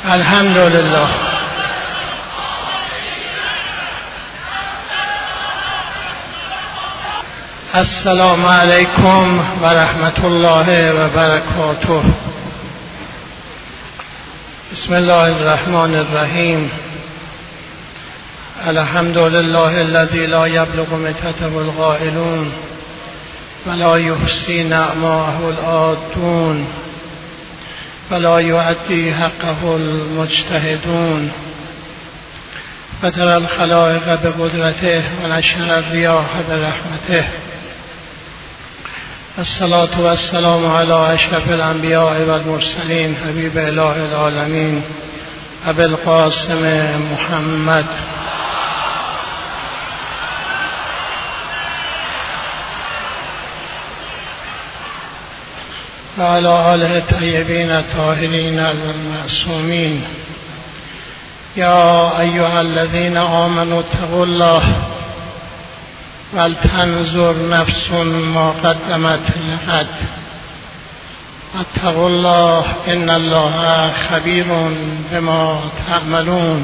الحمد لله. السلام علیکم و رحمت الله و برکاته. بسم الله الرحمن الرحیم. الحمد لله الذي لا يبلغ متته القائلون ولا يحصي نعماه العادون ولا يؤدي حقه المجتهدون فترى الخلائق بقدرته ونشر الرياح برحمته. الصلاة والسلام على اشرف الانبیاء والمرسلین حبیب اله العالمین ابی القاسم محمد و علی آله الطیبین الطاهرین المعصومین. یا ایها الذین آمنوا اتقوا الله ولتنظر نفس ما قدمت لغد اتقوا الله ان الله خبیر بما تعملون.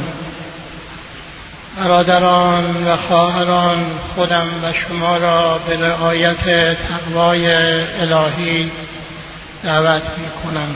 برادران و خواهران، خودم و شما را به رعایت تقوای الهی دعوت میکنم.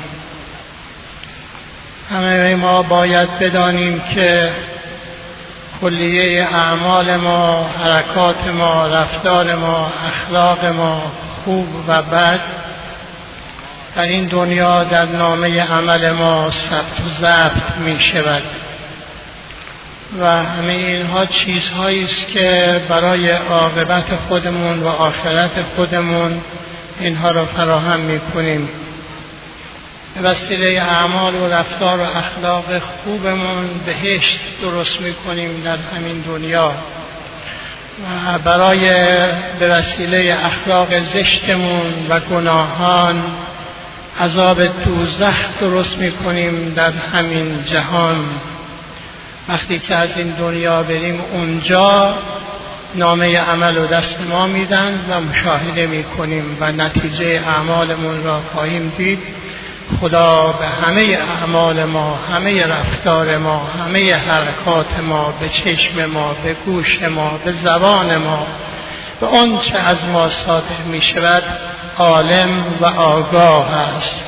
همه ما باید بدانیم که کلیه اعمال ما، حرکات ما، رفتار ما، اخلاق ما، خوب و بد، در این دنیا در نامه عمل ما ثبت و ضبط می شود و همه اینها چیزهایی است که برای عاقبت خودمون و آخرت خودمون اینها را فراهم می کنیم. به وسیله اعمال و رفتار و اخلاق خوبمون بهشت درست می کنیم در همین دنیا و برای به وسیله اخلاق زشتمون و گناهان عذاب دوزخ درست می کنیم در همین جهان. وقتی که از این دنیا بریم اونجا نامه عمل و دست ما میدن و مشاهده می کنیم و نتیجه اعمالمون را خواهیم دید. خدا به همه اعمال ما، همه رفتار ما، همه حرکات ما، به چشم ما، به گوش ما، به زبان ما، به آنچه از ما صادر می شود عالم و آگاه است.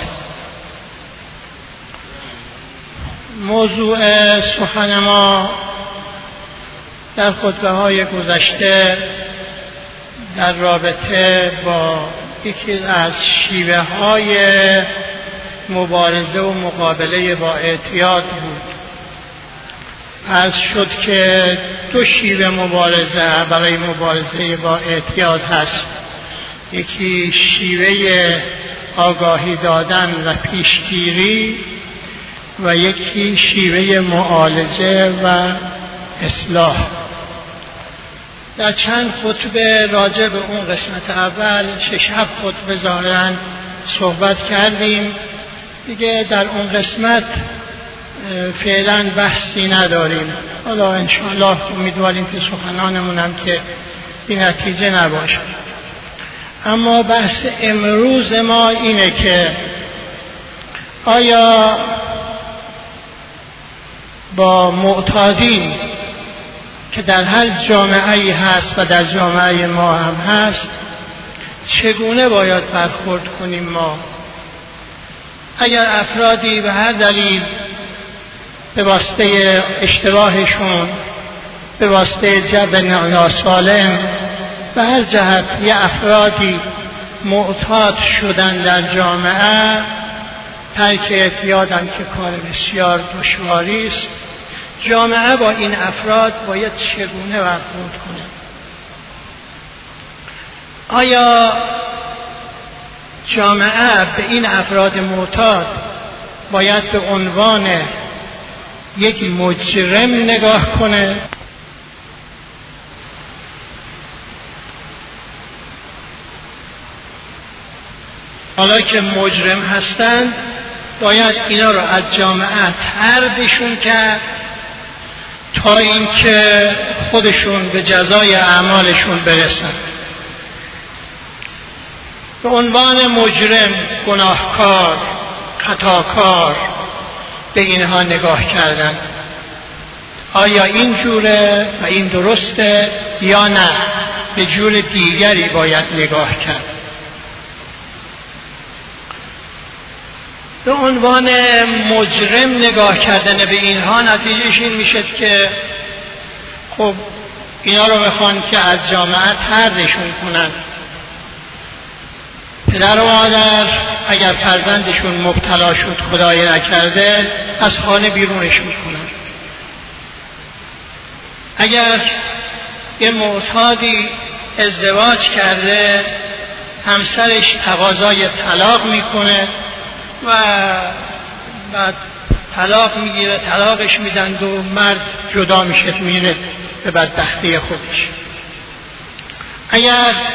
موضوع سخن ما در خطبه های گذشته در رابطه با یکی از شیوه های مبارزه و مقابله با اعتیاد بود. عرض شد که دو شیوه مبارزه برای مبارزه با اعتیاد هست. یکی شیوه آگاهی دادن و پیشگیری و یکی شیوه معالجه و اصلاح. در چند خطبه راجع به اون قسمت اول 6-7 خطبه ظاهراً صحبت کردیم. دیگه در اون قسمت فعلا بحثی نداریم. حالا انشاءالله امیدواریم که سخنانمون هم که بی نتیجه نباشه. اما بحث امروز ما اینه که آیا با معتادین که در هر جامعه‌ای هست و در جامعه ما هم هست چگونه باید برخورد کنیم ما؟ اگر افرادی به هر دلیل به واسطه اشتباهشون، به واسطه جو ناسالم، به هر جهت یه افرادی معتاد شدن در جامعه، ترک اعتیادم که کار بسیار دشواری است، جامعه با این افراد باید چگونه برخورد کنه؟ آیا جامعه به این افراد معتاد باید به عنوان یک مجرم نگاه کنه؟ حالا که مجرم هستند باید اینا رو از جامعه طردشون کرد تا اینکه خودشون به جزای اعمالشون برسن. به عنوان مجرم، گناهکار، خطاکار به اینها نگاه کردن. آیا این جوره و این درسته یا نه به جور دیگری باید نگاه کرد؟ به عنوان مجرم نگاه کردن به اینها نتیجهش این میشه که خب اینا رو میخوان که از جامعه طردشون کنن. پدر و مادر اگر فرزندشون مبتلا شد خدای نکرده از خانه بیرونش میکنن. اگر یه معتادی ازدواج کرده همسرش تقاضای طلاق میکنه و بعد طلاق میگیره، طلاقش میدن و مرد جدا میشه میره به بدبختی خودش. اگر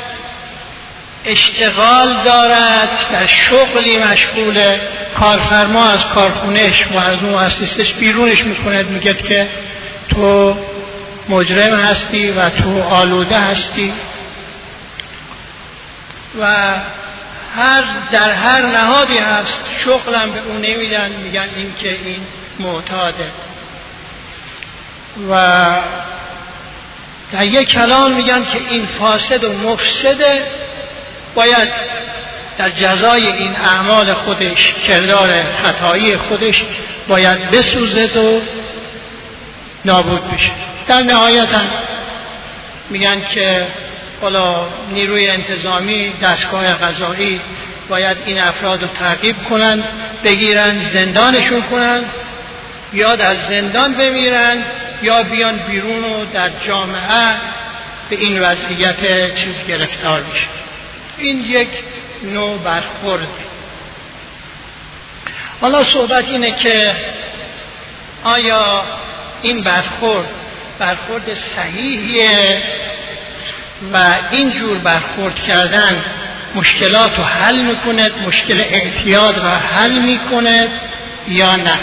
اشتغال دارد، در شغلی مشغوله، کارفرما از کارخونهش و از مؤسسش بیرونش میکند، میگه که تو مجرم هستی و تو آلوده هستی و در هر نهادی هست شغلم به اون نمیدن، میگن این که این معتاده. و در یک کلام میگن که این فاسد و مفسده، باید در جزای این اعمال خودش، کردار خطایی خودش باید بسوزد و نابود بشه. در نهایت میگن که حالا نیروی انتظامی، دستگاه قضایی باید این افراد رو تعقیب کنن، بگیرن زندانشون کنن، یا در زندان بمیرن یا بیان بیرون و در جامعه به این وضعیت چیز گرفتار بشه. این یک نوع برخورد. حالا صحبت اینه که آیا این برخورد صحیحیه و اینجور برخورد کردن مشکلات رو حل میکنه، مشکل اعتیاد رو حل میکنه یا نه؟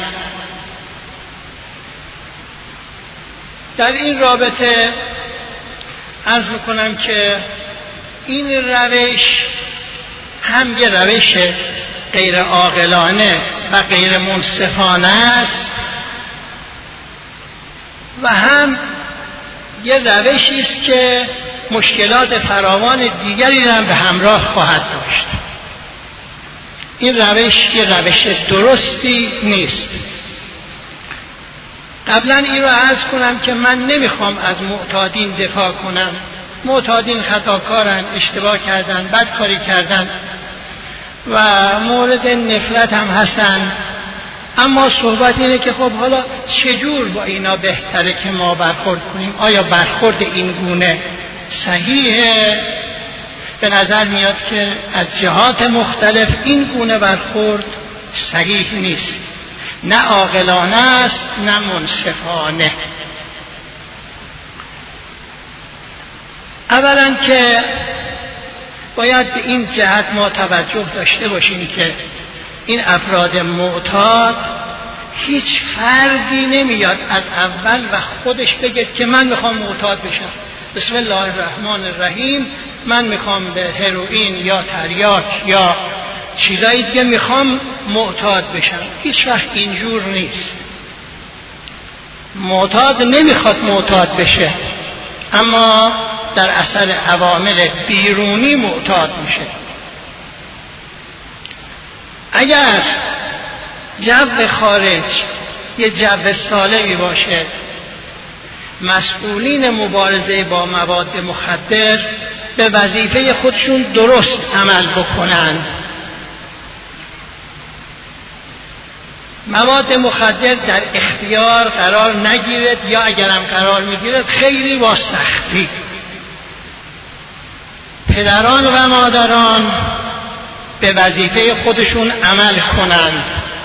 در این رابطه عرض میکنم که این روش هم یه روش غیر عاقلانه و غیر منصفانه است و هم یه روشی است که مشکلات فراوان دیگری هم به همراه خواهد داشت. این روش یه روش درستی نیست. قبلا این رو عرض کنم که من نمیخوام از معتادین دفاع کنم. معتادین خطاکارن، اشتباه کردن، بدکاری کردن و مورد نفرت هم هستن، اما صحبت اینه که خب حالا چجور با اینا بهتره که ما برخورد کنیم؟ آیا برخورد این گونه صحیحه؟ به نظر میاد که از جهات مختلف این گونه برخورد صحیح نیست، نه عاقلانه است نه منصفانه. اولا که باید به این جهت ما توجه داشته باشیم که این افراد معتاد هیچ فردی نمیاد از اول و خودش بگه که من میخوام معتاد بشم، بسم الله الرحمن الرحیم، من میخوام به هروئین یا تریاک یا چیزایی دیگه میخوام معتاد بشم. هیچ وقت اینجور نیست. معتاد نمیخواد معتاد بشه، اما در اثر عوامل بیرونی معتاد میشه. اگر جو خارج یه جو سالمی باشه، مسئولین مبارزه با مواد مخدر به وظیفه خودشون درست عمل بکنن. مواد مخدر در اختیار قرار نگیرد یا اگرم قرار میگیرد خیلی با سختی. پدران و مادران به وظیفه خودشون عمل کنند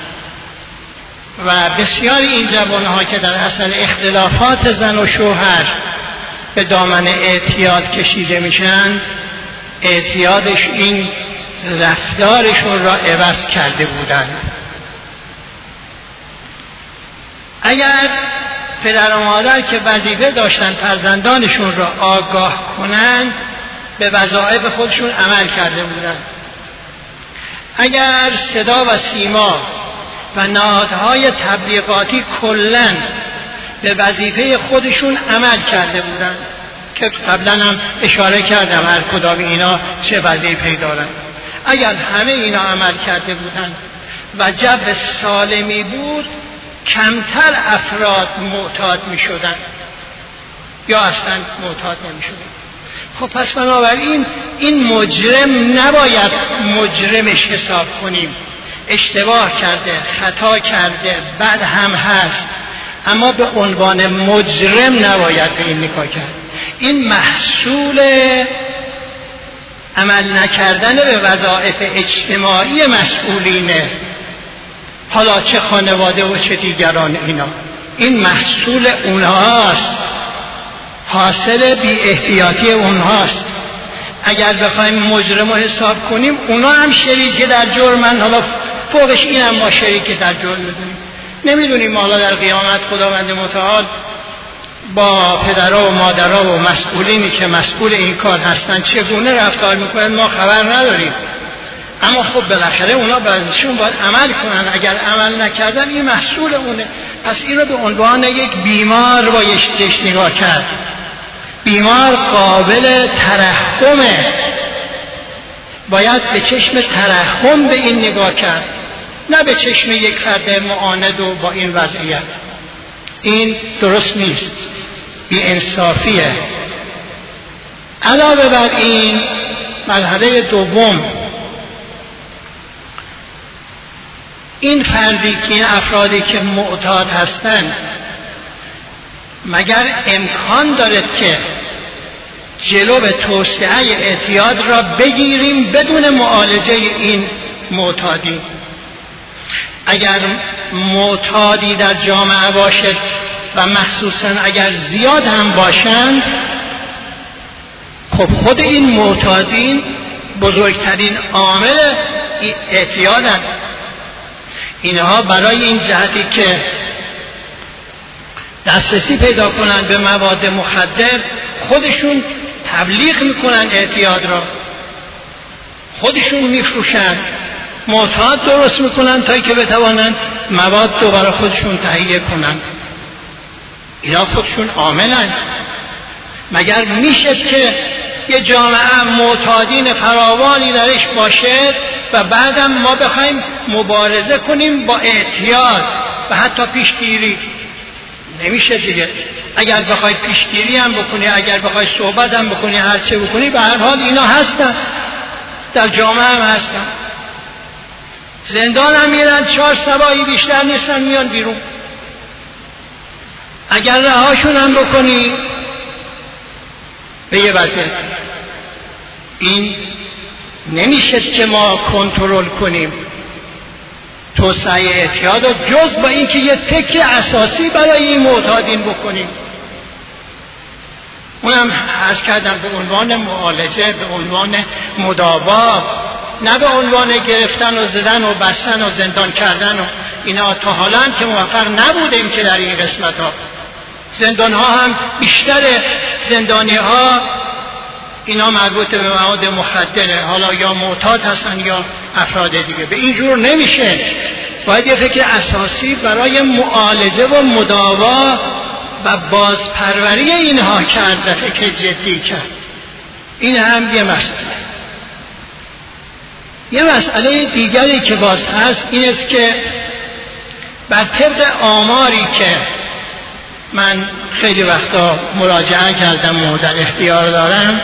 و بسیاری این جوانها که در اصل اختلافات زن و شوهر به دامن اعتیاد کشیده میشن، اعتیادش این رفتارشون را عوض کرده بودند. اگر پدر و مادر که وظیفه داشتن فرزندانشون را آگاه کنند، به وظایف خودشون عمل کرده بودند. اگر صدا و سیما و نهادهای تبلیغاتی کلاً به وظیفه خودشون عمل کرده بودند که قبلا هم اشاره کردم هر کدام اینا چه وظیفه‌ای دارن. اگر همه اینا عمل کرده بودند و جو سالمی بود، کمتر افراد معتاد می شدن یا اصلا معتاد نمی شدن. خب پس بنابراین این مجرم نباید مجرمش حساب کنیم. اشتباه کرده، خطا کرده، بد هم هست، اما به عنوان مجرم نباید به این نگاه کرد. این محصول عمل نکردن به وظایف اجتماعی مسئولینه، حالا چه خانواده و چه دیگران. این محصول اونهاست، حاصل بی احتیاطی اونهاست. اگر بخوایم مجرم رو حساب کنیم، اونا هم شریک در جرمن، حالا فوقش این هم ما شریک در جرم میدونیم. نمیدونیم حالا در قیامت خداوند متعال با پدرها و مادرها و مسئولینی که مسئول این کار هستن چگونه رفتار میکنن، ما خبر نداریم. اما خب بالاخره اونا بعضیشون باید عمل کنن. اگر عمل نکردن این محصول اونه. پس این رو به عنوان یک بیمار بایدش نگاه کرد. بیمار قابل ترحمه، باید به چشم ترحم به این نگاه کرد، نه به چشم یک فرد معاند و با این وضعیت. این درست نیست، بی انصافیه. علاوه بر این، مرحله دوم، این فردی که این افرادی که معتاد هستند، مگر امکان دارد که جلو به توسعه اعتیاد را بگیریم بدون معالجه این معتادی؟ اگر معتادی در جامعه باشد و مخصوصا اگر زیاد هم باشند، خب خود این معتادین بزرگترین عامل اعتیادند. اینها برای این جهتی که دسترسی پیدا کنند به مواد مخدر، خودشون تبلیغ میکنند اعتیاد را، خودشون میفروشند، معتاد درست میکنند تا که بتوانند مواد رو برای خودشون تهیه کنند. اینا خودشون عاملند. مگر میشه که یه جامعه معتادین فراوانی درش باشه و بعدم ما بخوایم مبارزه کنیم با اعتیاد و حتی پیشگیری؟ نمیشه دیگه. اگر بخوای پیشگیری هم بکنی، اگر بخوای صحبت هم بکنی، هر چه بکنی، به هر حال اینا هستن، در جامعه هم هستن. زندان هم میرن، 4 سبایی بیشتر نیستن، میان بیرون. اگر رهاشون هم بکنی به یه وضعیت، این نمیشه که ما کنترل کنیم توسعه اعتیاد، جز با اینکه یه فکر اساسی برای این معتادین بکنیم. اونم عرض کردم به عنوان معالجه، به عنوان مداوا، نه به عنوان گرفتن و زدن و بستن و زندان کردن و اینا. تا حالا که موفق نبودیم که در این قسمت ها. زندان ها هم بیشتر زندانی ها اینا مربوط به مواد مخدره، حالا یا معتاد هستن یا افراد دیگه. به این جور نمیشه. باید یه فکر اساسی برای معالجه و مداوا و بازپروری اینها کرد و فکر جدی کرد. این هم یه مسئله. یه مسئله دیگری که باز هست این است که بر طبق آماری که من خیلی وقتا مراجعه کردم و در اختیار دارم،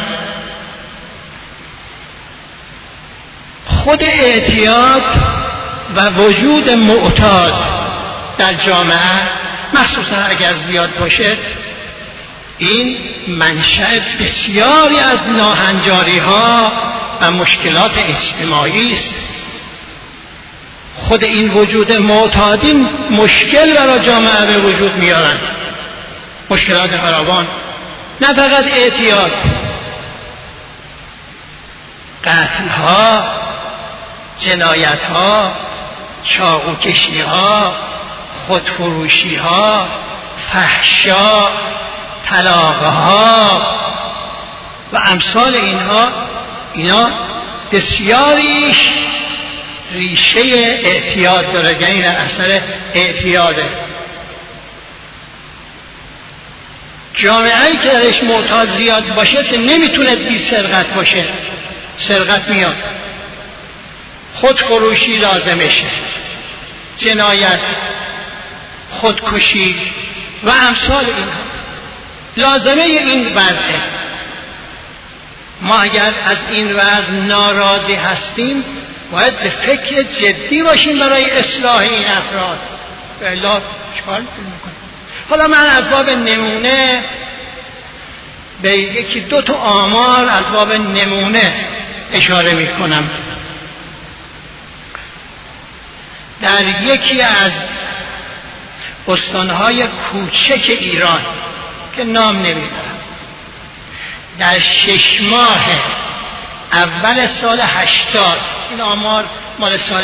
خود اعتیاد و وجود معتاد در جامعه، مخصوصا اگر زیاد باشه، این منشأ بسیاری از ناهنجاری ها و مشکلات اجتماعی است. خود این وجود معتادین مشکل برای جامعه به وجود میارند، مشکلات فراوان. نه فقط اعتیاد، قتل ها، جنایت ها، چاقوکشی ها، خودفروشی ها، فحشا، طلاق ها و امثال اینها، اینا بسیاریش ریشه اعتیاد داره، یعنی در اثر اعتیاده. جامعه‌ای که درش معتاد زیاد باشه که نمیتونه بی سرقت باشه، سرقت میاد، خودفروشی لازمشه، جنایت، خودکشی و امثال اینها لازمه این وضعه. ما اگر از این وضع ناراضی هستیم باید به فکر جدی باشیم برای اصلاح این افراد، الا چکار میکنیم؟ حالا من از باب نمونه به یکی دو تا آمار از باب نمونه اشاره میکنم. در یکی از استانهای کوچک ایران که نام نمیبرم، در 6 ماه اول سال 80، این آمار مال سال 80،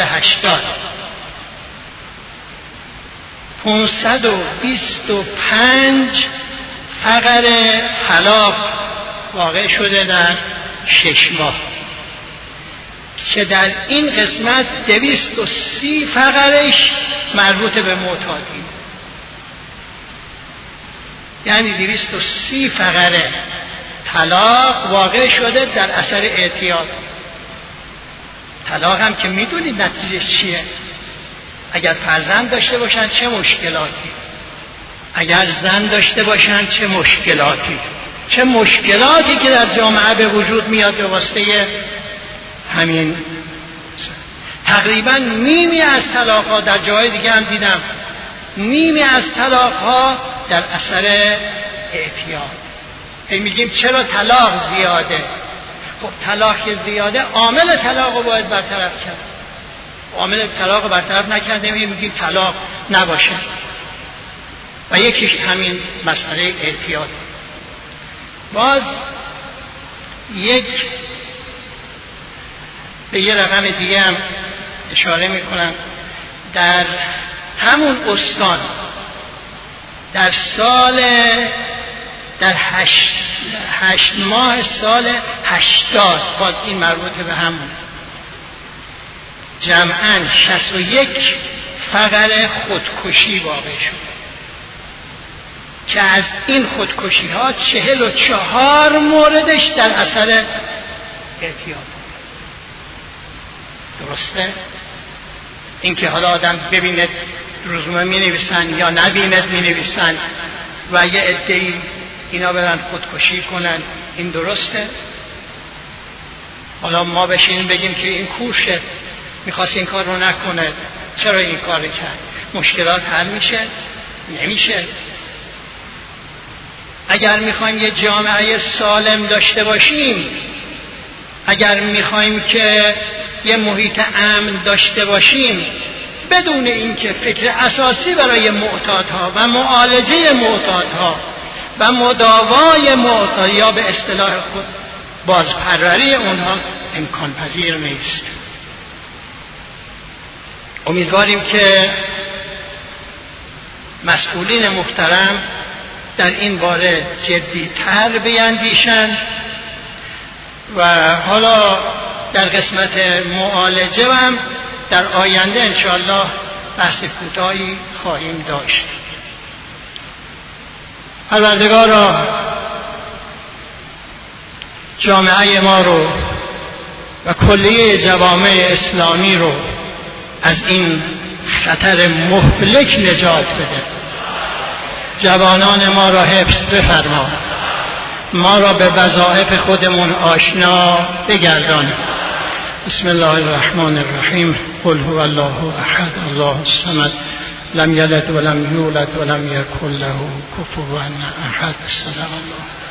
525 فقر طلاق واقع شده در 6 ماه، که در این قسمت 230 فقرش مربوط به معتادی، یعنی 230 فقره طلاق واقع شده در اثر اعتیاد. طلاق هم که میدونید نتیجه چیه؟ اگر فرزند داشته باشن چه مشکلاتی، اگر زن داشته باشن چه مشکلاتی، چه مشکلاتی که در جامعه به وجود میاد به واسطه همین. تقریبا نیمی از طلاق ها، در جای دیگه هم دیدم، نیمی از طلاق ها در اثر اعتیاد. میگیم چرا طلاق زیاده؟ خب طلاق زیاده، عامل طلاق رو باید برطرف کرد. عامل طلاق رو برطرف نکرده میگیم طلاق نباشه، و یکیش همین مسئله اعتیاد. باز به یه رقم دیگه هم اشاره میکنم. در همون استان در 8 ماه سال 80، باز این مربوطه به همون، جمعاً 61 فقر خودکشی واقع شد که از این خودکشی ها 44 موردش در اثر اعتیاد. درسته؟ این که حالا آدم ببیند روزنامه می نویسن یا نبیند می نویسن و یه عده‌ای اینا برن خودکشی کنن، این درسته؟ حالا ما بشینیم بگیم که این کورشه، میخواست این کار رو نکنه، چرا این کار کرد؟ مشکلات حل میشه؟ نمیشه. اگر میخوایم یه جامعه سالم داشته باشیم، اگر میخوایم که یه محیط امن داشته باشیم، بدون اینکه فکر اساسی برای معتادها و معالجه معتادها و مداوای معتاد یا به اصطلاح خود بازپروری اونها امکان پذیر نیست. امیدواریم که مسئولین محترم در این باره جدی‌تر بیندیشند و حالا در قسمت معالجه هم در آینده انشاءالله بحث کوتاهی خواهیم داشت. پروردگارا جامعه ما رو و کلیه جوامع اسلامی رو از این خطر مهلک نجات بده. جوانان ما را حفظ بفرما، ما را به وظایف خودمون آشنا بگردان. بسم الله الرحمن الرحیم. قل هو الله احد الله الصمد لم یلد ولم یولد ولم یکن له کفوا احد. صدق الله.